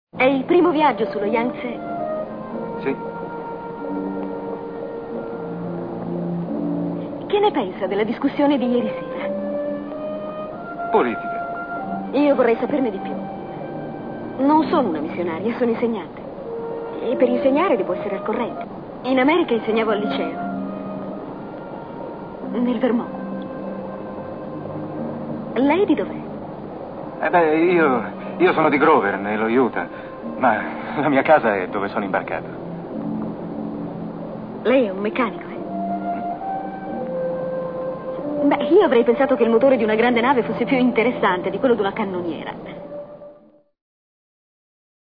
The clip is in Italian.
È il primo viaggio sullo Yangtze? Sì. Che ne pensa della discussione di ieri sera? Politica. Io vorrei saperne di più. Non sono una missionaria, sono insegnante. E per insegnare devo essere al corrente. In America insegnavo al liceo. Nel Vermont. Lei di dov'è? Io sono di Grover, nello Utah. Ma la mia casa è dove sono imbarcato. Lei è un meccanico, eh? Beh, io avrei pensato che il motore di una grande nave fosse più interessante di quello di una cannoniera.